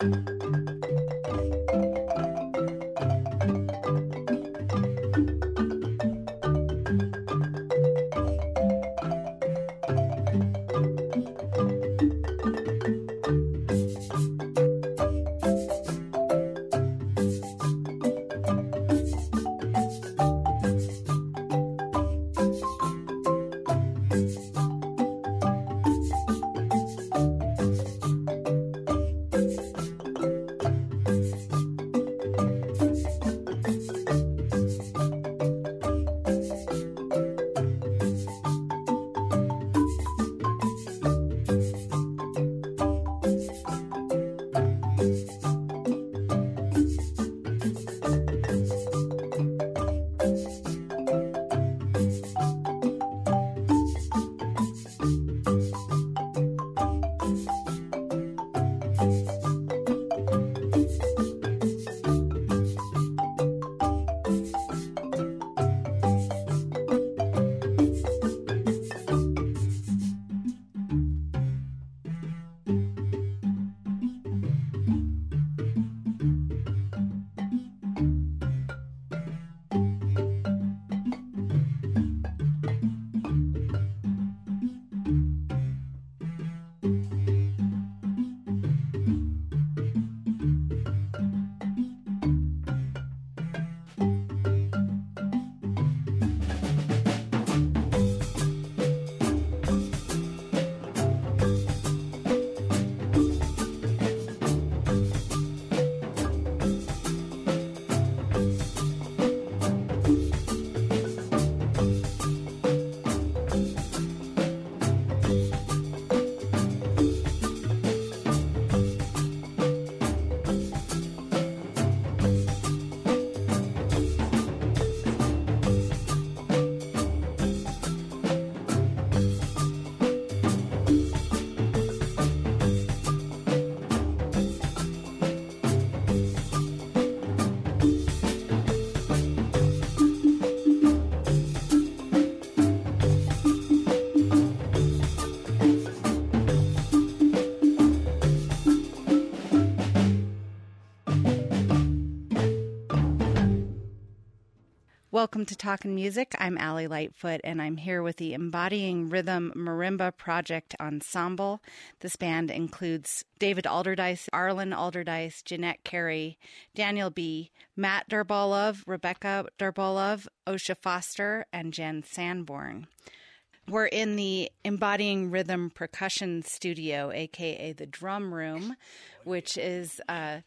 Welcome to Talkin' Music. I'm Allie Lightfoot, and I'm here with the Embodying Rhythm Marimba Project Ensemble. This band includes David Alderdice, Arlen Alderdice, Jeanette Carey, Daniel B., Matt Darbolov, Rebecca Darbolov, Osha Foster, and Jen Sanborn. We're in the Embodying Rhythm Percussion Studio, a.k.a. the Drum Room, which is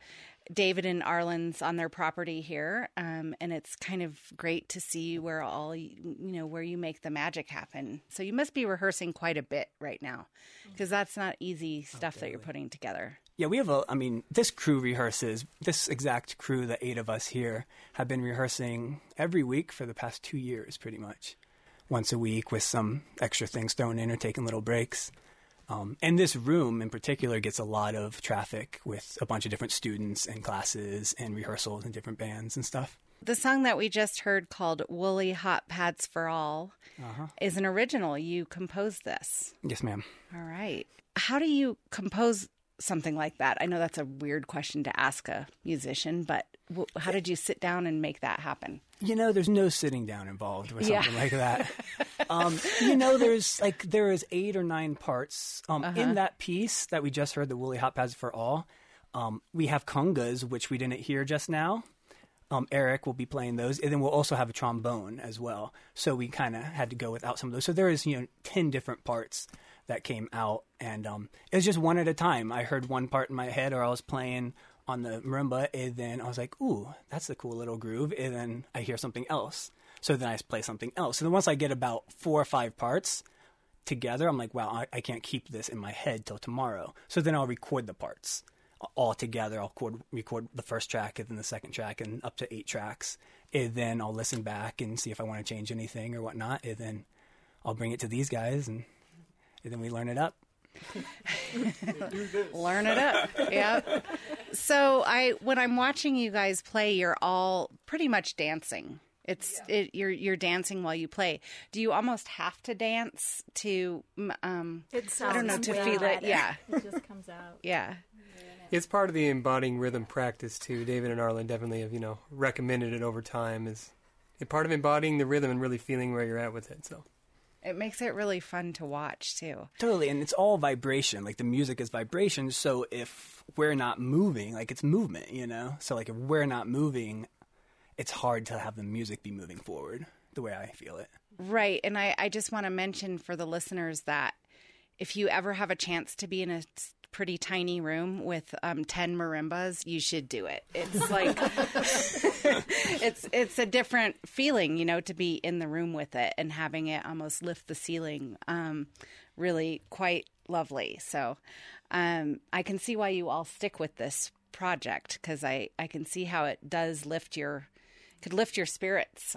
David and Arlen's on their property here, and it's kind of great to see where where you make the magic happen. So you must be rehearsing quite a bit right now, because that's not easy stuff that you're putting together. Yeah, we have this crew rehearses, this exact crew, the 8 of us here, have been rehearsing every week for the past 2 years, pretty much. Once a week with some extra things thrown in or taking little breaks. And this room in particular gets a lot of traffic with a bunch of different students and classes and rehearsals and different bands and stuff. The song that we just heard, called Woolly Hot Pads for All, is an original. You composed this. Yes, ma'am. All right. How do you compose something like that? I know that's a weird question to ask a musician, but how did you sit down and make that happen? There's no sitting down involved with something like that. There is 8 or 9 parts. In that piece that we just heard, the Woolly Hot Pads for All, we have congas, which we didn't hear just now. Eric will be playing those, and then we'll also have a trombone as well. So we kind of had to go without some of those. So there is, 10 different parts that came out, and it was just one at a time. I heard one part in my head, or I was playing on the marimba, and then I was like, ooh, that's a cool little groove, and then I hear something else. So then I play something else. So then once I get about 4 or 5 parts together, I'm like, wow, I can't keep this in my head till tomorrow. So then I'll record the parts all together. I'll record the first track and then the second track and up to 8 tracks. And then I'll listen back and see if I want to change anything or whatnot. And then I'll bring it to these guys, and then we learn it up. Learn it up. Yeah. So when I'm watching you guys play, you're all pretty much dancing. You're dancing while you play. Do you almost have to dance to? It sounds I don't know, to feel it. Yeah, it just comes out. Yeah. It's part of the embodying rhythm practice, too. David and Arlen definitely have, recommended it over time as part of embodying the rhythm and really feeling where you're at with it, so... It makes it really fun to watch, too. Totally, and it's all vibration. Like, the music is vibration, so if we're not moving, like, it's movement, So, like, if we're not moving, it's hard to have the music be moving forward, the way I feel it. Right, and I just want to mention for the listeners that if you ever have a chance to be in a pretty tiny room with 10 marimbas, you should do it. It's like it's a different feeling, to be in the room with it and having it almost lift the ceiling. Really quite lovely. So I can see why you all stick with this project, because I can see how it does could lift your spirits.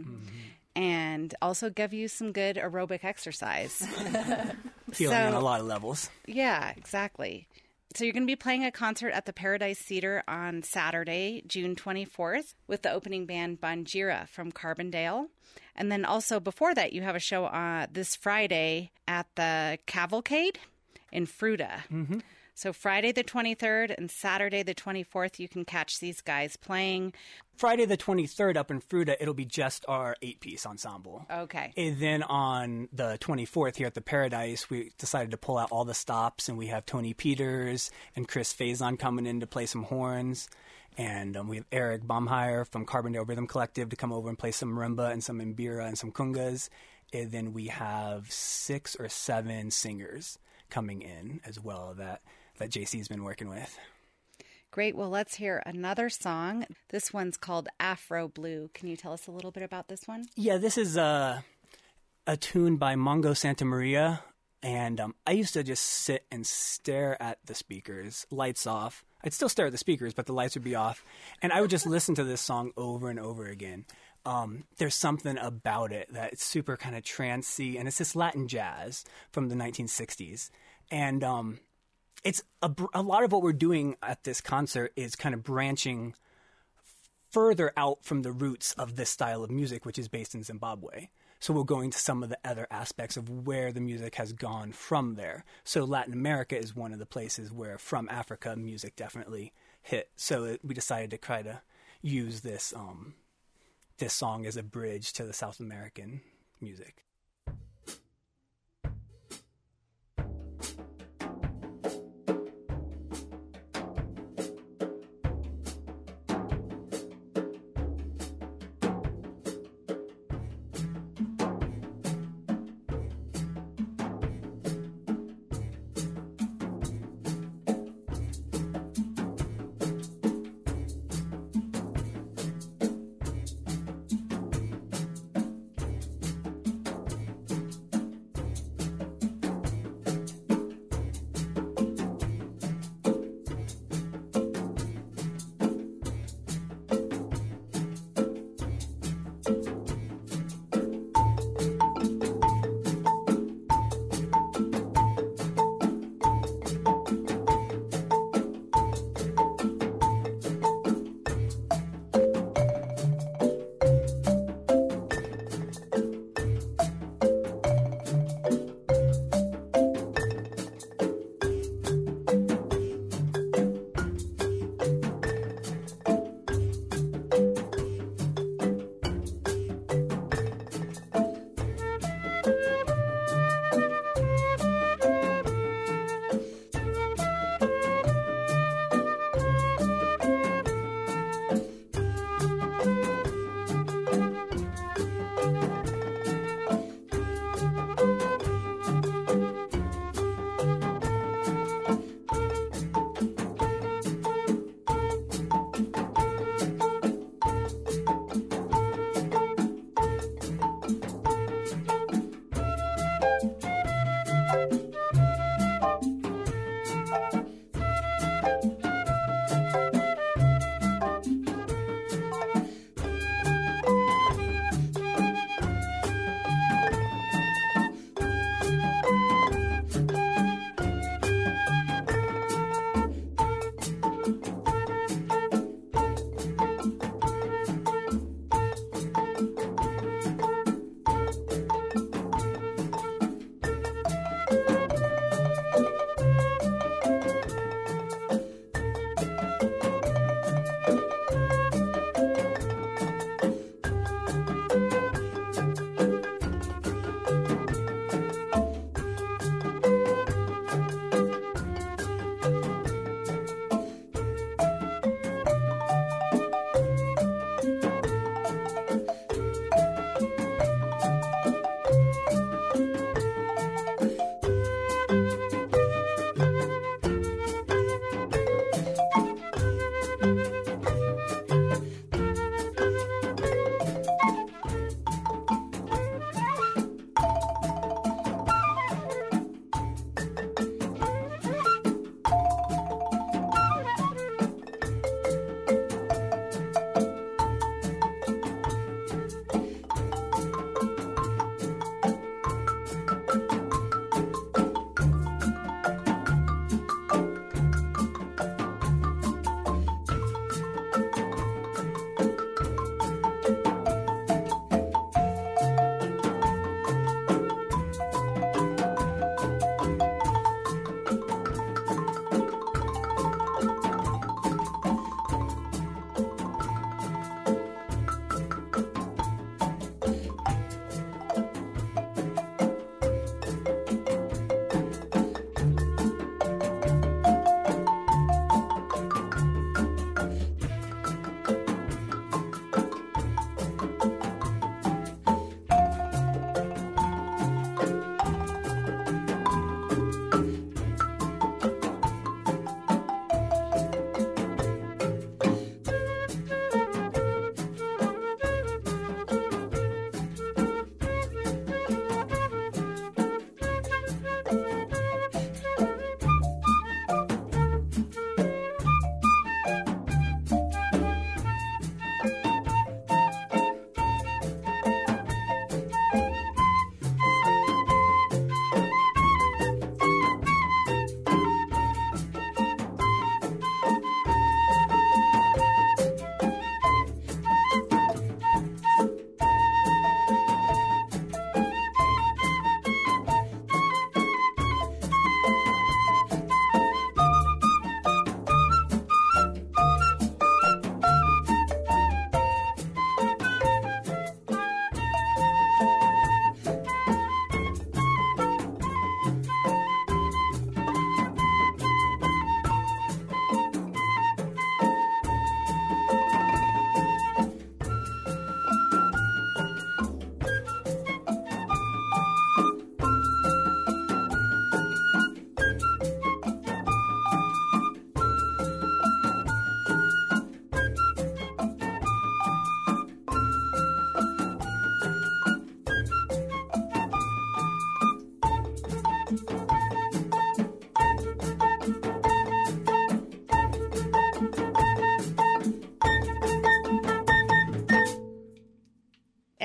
And also give you some good aerobic exercise. Feeling on a lot of levels. Yeah, exactly. So you're going to be playing a concert at the Paradise Theater on Saturday, June 24th, with the opening band Banjira from Carbondale. And then also before that, you have a show this Friday at the Cavalcade in Fruta. Mm-hmm. So Friday the 23rd and Saturday the 24th, you can catch these guys playing. Friday the 23rd up in Fruta, it'll be just our 8-piece ensemble. Okay. And then on the 24th here at the Paradise, we decided to pull out all the stops, and we have Tony Peters and Chris Faison coming in to play some horns. And we have Eric Baumheier from Carbondale Rhythm Collective to come over and play some marimba and some mbira and some kungas. And then we have 6 or 7 singers coming in as well that JC's been working with. Great. Well, let's hear another song. This one's called Afro Blue. Can you tell us a little bit about this one? Yeah, this is a tune by Mongo Santa Maria. And I used to just sit and stare at the speakers, lights off. I'd still stare at the speakers, but the lights would be off. And I would just listen to this song over and over again. There's something about it that it's super kind of trancey, and it's this Latin jazz from the 1960s. And it's a lot of what we're doing at this concert is kind of branching further out from the roots of this style of music, which is based in Zimbabwe. So we're going to some of the other aspects of where the music has gone from there. So Latin America is one of the places where from Africa music definitely hit. So we decided to try to use this song as a bridge to the South American music.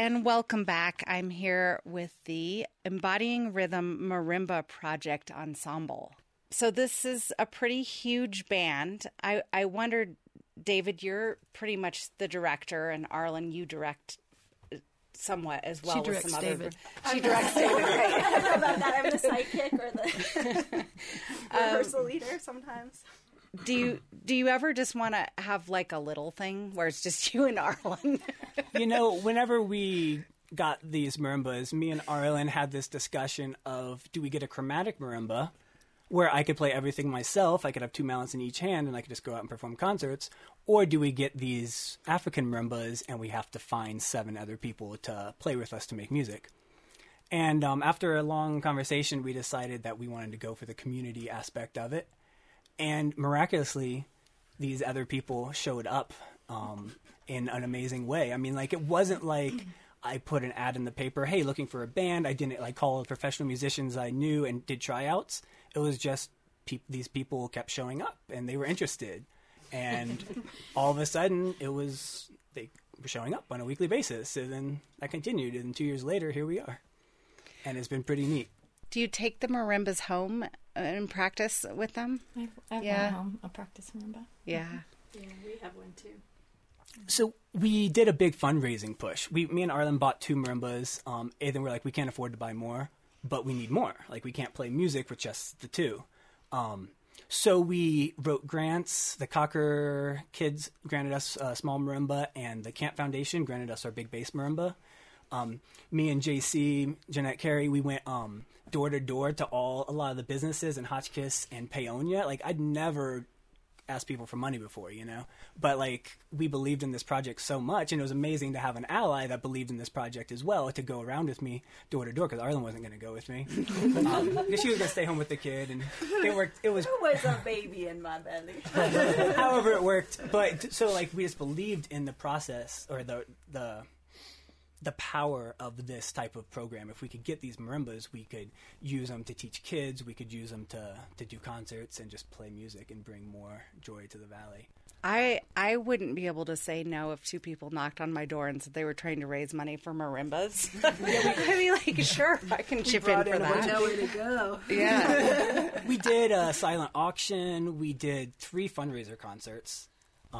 and welcome back. I'm here with the Embodying Rhythm Marimba Project Ensemble. So this is a pretty huge band. I wondered, David, you're pretty much the director, and Arlen, you direct somewhat as well. She directs David. She directs David, right? I don't know about that. I'm the sidekick or the rehearsal leader sometimes. Do you ever just want to have like a little thing where it's just you and Arlen? Whenever we got these marimbas, me and Arlen had this discussion of, do we get a chromatic marimba where I could play everything myself, I could have two mallets in each hand, and I could just go out and perform concerts, or do we get these African marimbas and we have to find 7 other people to play with us to make music? And after a long conversation, we decided that we wanted to go for the community aspect of it. And miraculously, these other people showed up in an amazing way. I mean, like, it wasn't like I put an ad in the paper, hey, looking for a band. I didn't like call professional musicians I knew and did tryouts. It was just these people kept showing up and they were interested. And all of a sudden, they were showing up on a weekly basis. And then that continued. And 2 years later, here we are. And it's been pretty neat. Do you take the marimbas home and practice with them? I have home a practice marimba. Yeah. Yeah, we have one too. So we did a big fundraising push. Me and Arlen bought 2 marimbas, and then we're like, we can't afford to buy more, but we need more. Like, we can't play music with just the 2. So we wrote grants. The Cocker Kids granted us a small marimba, and the Camp Foundation granted us our big bass marimba. Me and JC, Jeanette Carey, we went door to door to a lot of the businesses in Hotchkiss and Paonia. Like, I'd never asked people for money before, but like, we believed in this project so much, and it was amazing to have an ally that believed in this project as well to go around with me door to door, because Arlen wasn't going to go with me because she was going to stay home with the kid, and it worked. It was a baby in my belly. However, it worked. But so, like, we just believed in the process, or the power of this type of program. If we could get these marimbas, we could use them to teach kids, we could use them to do concerts and just play music and bring more joy to the valley. I wouldn't be able to say no if 2 people knocked on my door and said they were trying to raise money for marimbas. I'd be like, sure, I can chip in for that. Nowhere to go. Yeah. We did a silent auction. We did 3 fundraiser concerts.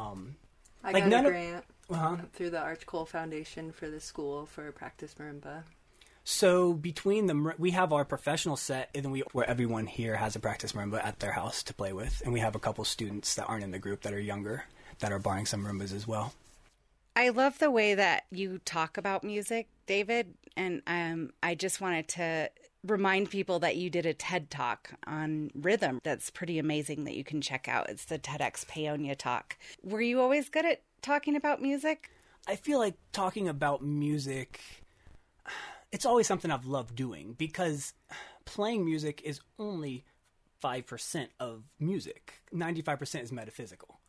I got a grant through the Arch Cole Foundation for the school for practice marimba. So between them, we have our professional set, and then where everyone here has a practice marimba at their house to play with, and we have a couple students that aren't in the group that are younger that are borrowing some marimbas as well. I love the way that you talk about music, David, and I just wanted to remind people that you did a TED Talk on rhythm that's pretty amazing that you can check out. It's the TEDx Paonia Talk. Were you always good at talking about music? I feel like talking about music, it's always something I've loved doing, because playing music is only 5% of music. 95% is metaphysical.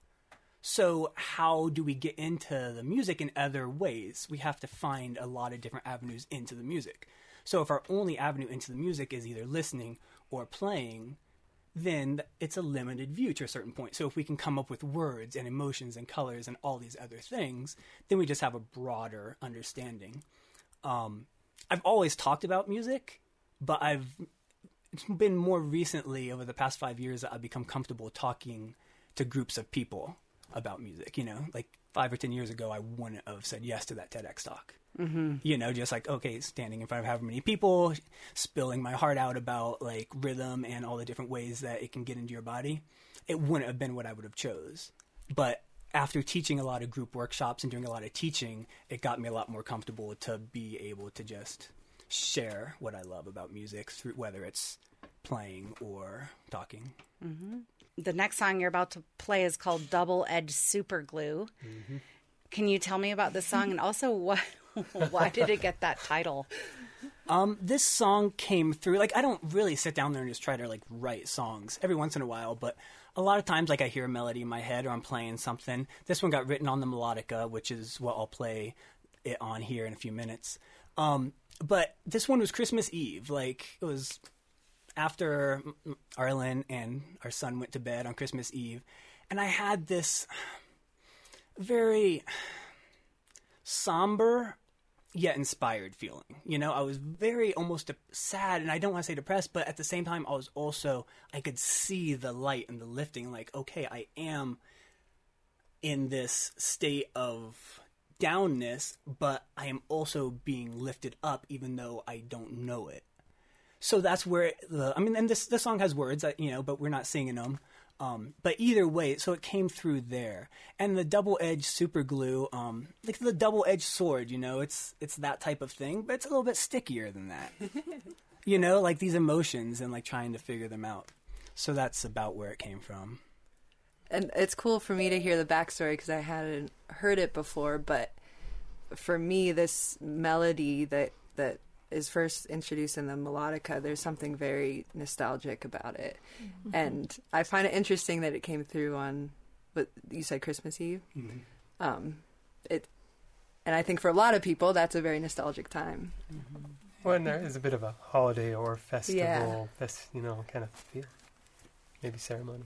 So how do we get into the music in other ways? We have to find a lot of different avenues into the music. So if our only avenue into the music is either listening or playing, then it's a limited view to a certain point. So if we can come up with words and emotions and colors and all these other things, then we just have a broader understanding. I've always talked about music, but it's been more recently, over the past 5 years, that I've become comfortable talking to groups of people about music. Like 5 or 10 years ago, I wouldn't have said yes to that TEDx talk. Mm-hmm. Just like, okay, standing in front of however many people, spilling my heart out about like rhythm and all the different ways that it can get into your body. It wouldn't have been what I would have chose. But after teaching a lot of group workshops and doing a lot of teaching, it got me a lot more comfortable to be able to just share what I love about music, through whether it's playing or talking. Mm-hmm. The next song you're about to play is called Double Edged Super Glue. Mm-hmm. Can you tell me about this song, and also why did it get that title? This song came through, like, I don't really sit down there and just try to like write songs every once in a while, but a lot of times, like, I hear a melody in my head or I'm playing something. This one got written on the melodica, which is what I'll play it on here in a few minutes. But this one was Christmas Eve. Like, it was after Arlen and our son went to bed on Christmas Eve, and I had this very somber yet inspired feeling. You know, I was very almost sad, and I don't want to say depressed, but at the same time, I could see the light and the lifting, like, okay, I am in this state of downness, but I am also being lifted up, even though I don't know it. So that's where and this song has words, you know, but we're not singing them. But either way, so it came through there. And the double-edged super glue, like the double-edged sword, you know, it's that type of thing, but it's a little bit stickier than that. You know, like these emotions and like trying to figure them out. So that's about where it came from. And it's cool for me to hear the backstory because I hadn't heard it before, but for me, this melody that is first introduced in the melodica, there's something very nostalgic about it. Mm-hmm. And I find it interesting that it came through on, what you said, Christmas Eve. Mm-hmm. And I think for a lot of people, that's a very nostalgic time. Mm-hmm. Well, and there is a bit of a holiday or festival, kind of feel. Maybe ceremony.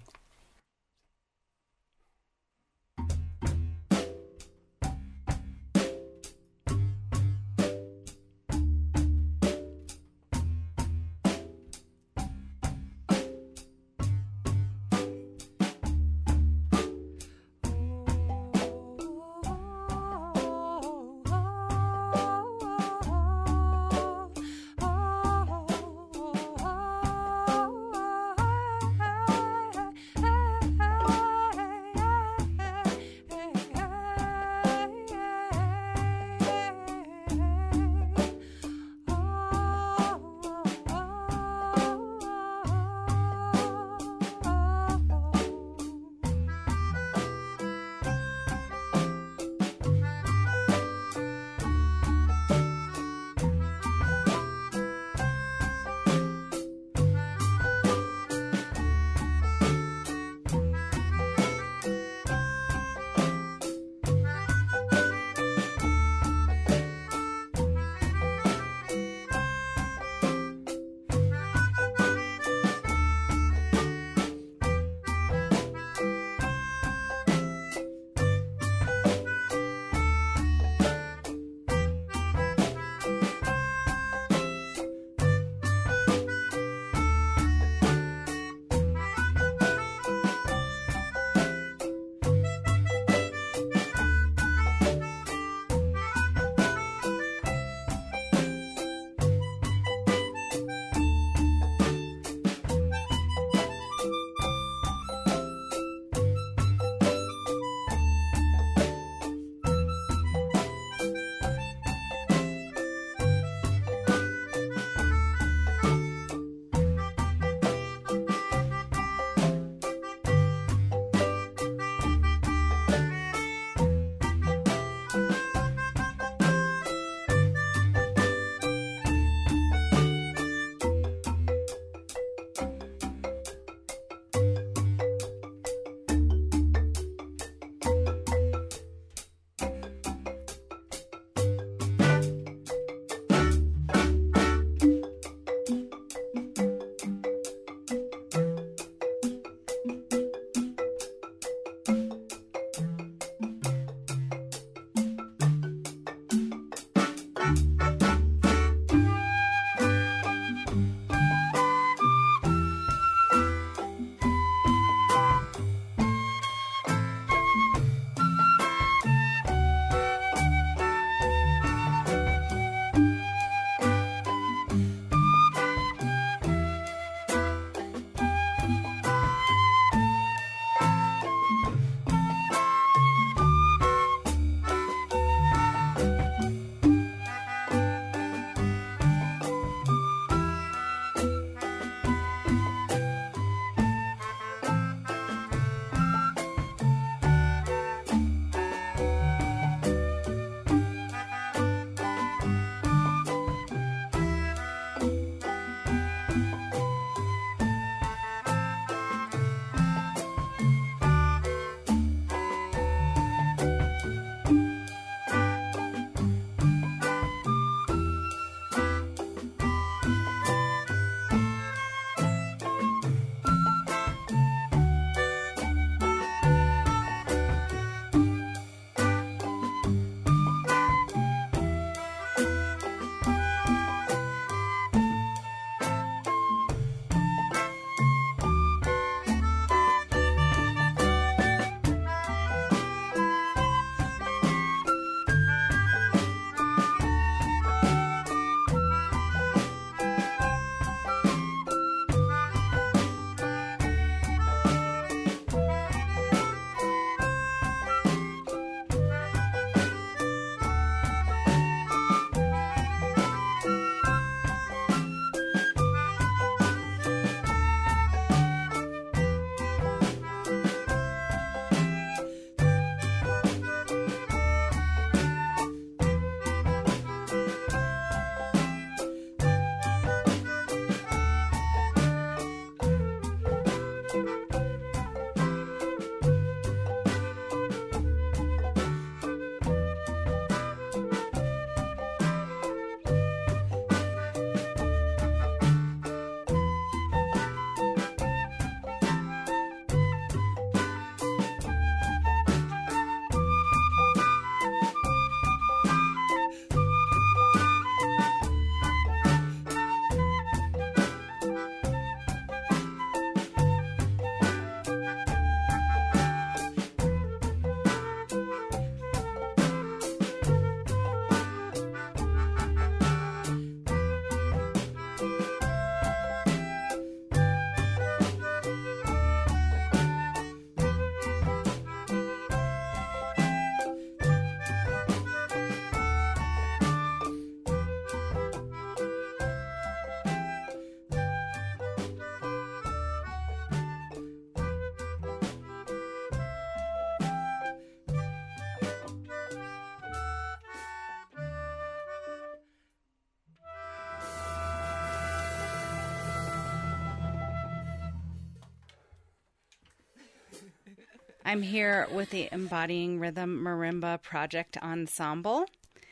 I'm here with the Embodying Rhythm Marimba Project Ensemble.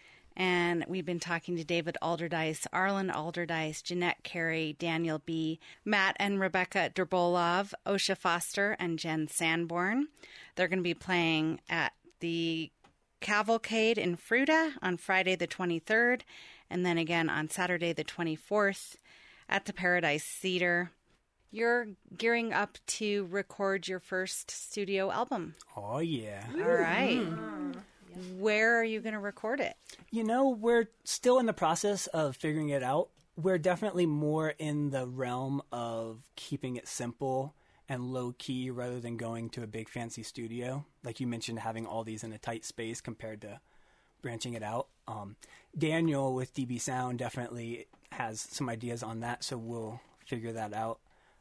And we've been talking to David Alderdice, Arlen Alderdice, Jeanette Carey, Daniel B., Matt and Rebecca Derbolov, Osha Foster, and Jen Sanborn. They're going to be playing at the Cavalcade in Fruta on Friday the 23rd, and then again on Saturday the 24th at the Paradise Theater. You're gearing up to record your first studio album. Oh, yeah. All right. Where are you going to record it? You know, we're still in the process of figuring it out. We're definitely more in the realm of keeping it simple and low-key rather than going to a big fancy studio. Like you mentioned, having all these in a tight space compared to branching it out. Daniel with DB Sound definitely has some ideas on that, so we'll figure that out.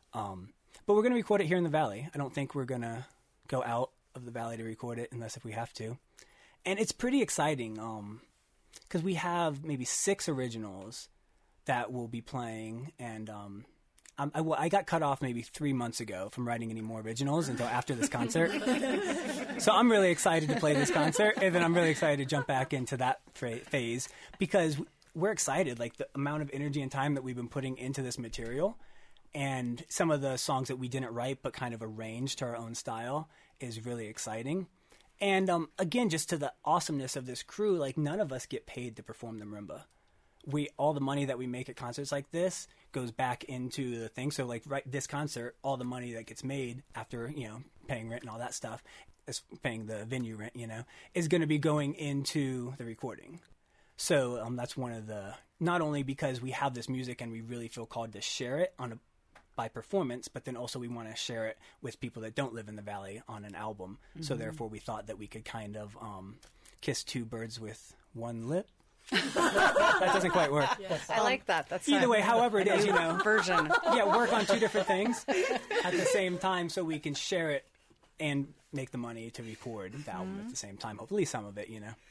But we're going to record it here in the Valley. I don't think we're going to go out of the Valley to record it unless if we have to. And it's pretty exciting because we have maybe 6 originals that we'll be playing. And I got cut off maybe 3 months ago from writing any more originals until after this concert. So I'm really excited to play this concert. And then I'm really excited to jump back into that phase because we're excited. Like the amount of energy and time that we've been putting into this material and some of the songs that we didn't write but kind of arranged to our own style is really exciting. And again, just to the awesomeness of this crew, like none of us get paid to perform the marimba. All the money that we make at concerts like this goes back into the thing. So like this concert, all the money that gets made after, paying rent and all that stuff, is paying the venue rent, is going to be going into the recording. So that's one of the, not only because we have this music and we really feel called to share it by performance, but then also we want to share it with people that don't live in the Valley on an album. Mm-hmm. So therefore we thought that we could kind of kiss 2 birds with 1 lip. That doesn't quite work. Yes. I like that. That's either way, however it is, version. Yeah, work on 2 different things at the same time so we can share it and make the money to record the album at the same time. Hopefully some of it,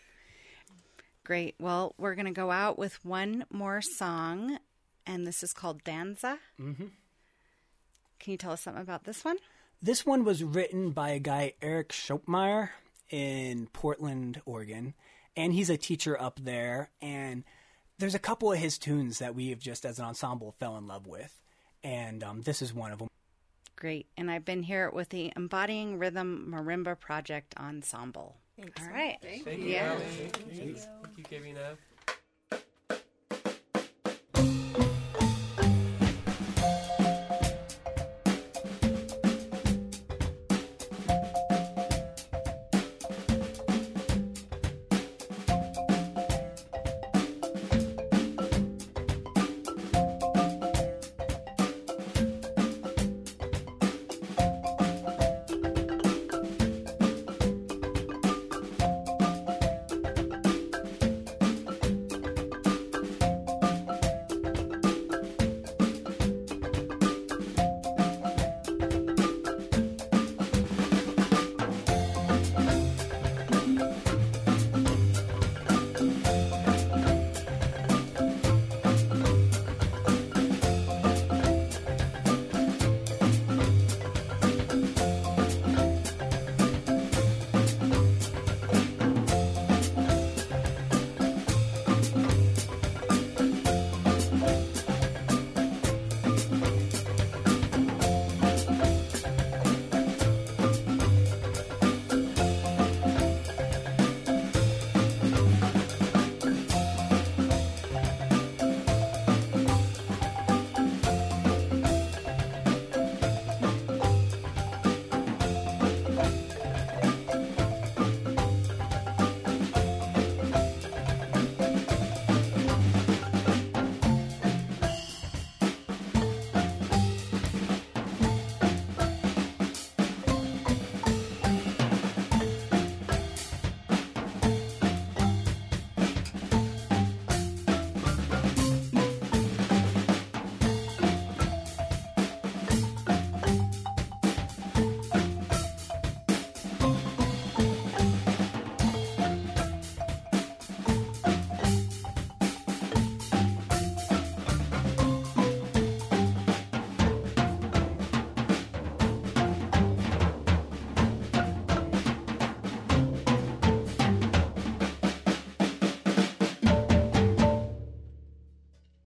Great. Well, we're going to go out with one more song, and this is called Danza. Mm-hmm. Can you tell us something about this one? This one was written by a guy, Eric Schopmeyer, in Portland, Oregon. And he's a teacher up there. And there's a couple of his tunes that we have just, as an ensemble, fell in love with. And this is one of them. Great. And I've been here with the Embodying Rhythm Marimba Project Ensemble. Thanks. All right. Thank you. Yeah. Thank you, Kavina.